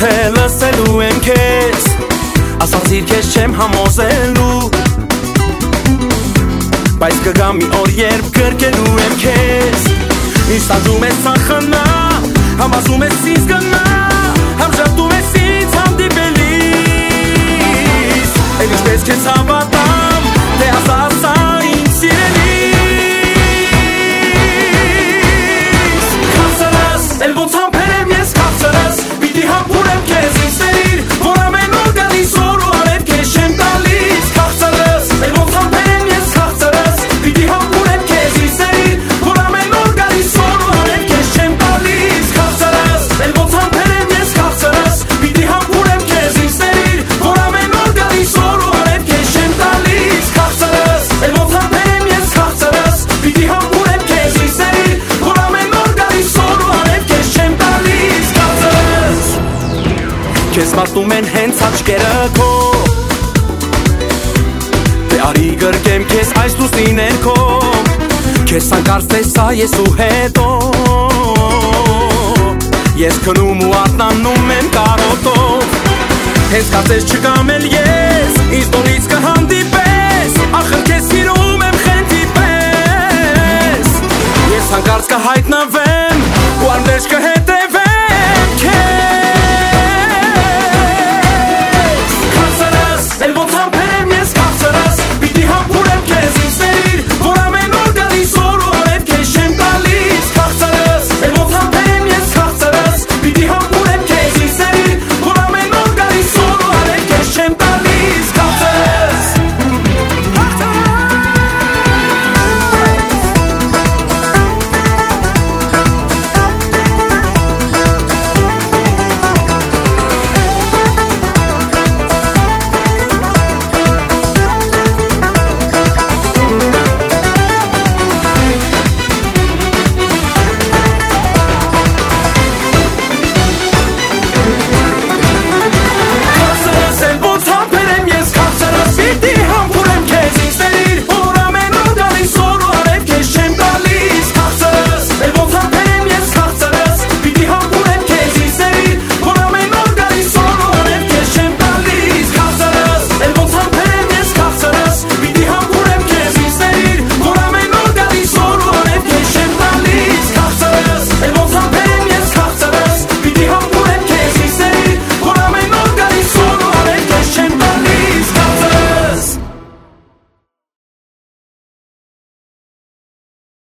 թե լսելու եմ քեզ ասացիր քեզ չեմ համոզելու բայց կգա մի օր երբ գրկելու եմ քեզ ինձ տանջում ես ծախնա համազում ես ինձ գնա համ ժպտում ես ինձ հանդիպելիս Էլ ինչպես քեզ հավատամ թե ասա ինձ սիրելիս Քաղցրս էլ ոնց համբերեմ ես քաղցրս պիտի համբուրեմ քեզ ինձ ներիր որ ամեն օր գալիս օր ու արև քեզ չեմ տալիս Քաղցրս էլ ոնց համբերեմ ես քաղցրս պիտի համբուրեմ քեզ ինձ ներիր որ ամեն օր գալիս օր ու արև քեզ չեմ տալիս Քաղցրս էլ ոնց համբերեմ ես քաղցրս պիտի համբուրեմ քեզ ինձ ներիր որ ամեն օր գալիս օր ու արև քեզ չեմ տալիս Քաղցրս էլ ոնց համբերեմ ես քաղցրս պիտի համբուրեմ քեզ ինձ ներիր որ ամեն օր գալիս օր ու արև քեզ չեմ տալիս Քաղցրս Քեզ մատնում են հենց աչքերը քո Դե արի գրկեմ քեզ այս լուսնի ներքո Քեզ սանկարծ տեսա ես ու հետո Ես քնում ու արթնանում եմ կարոտով Հենց կարծես չկամ էլ ես ինձ նորից կհանդիպես Ախր քեզ սիրում եմ խենթի պես Ես հանկարծ կհայտնվեմ ու անվերջ կհե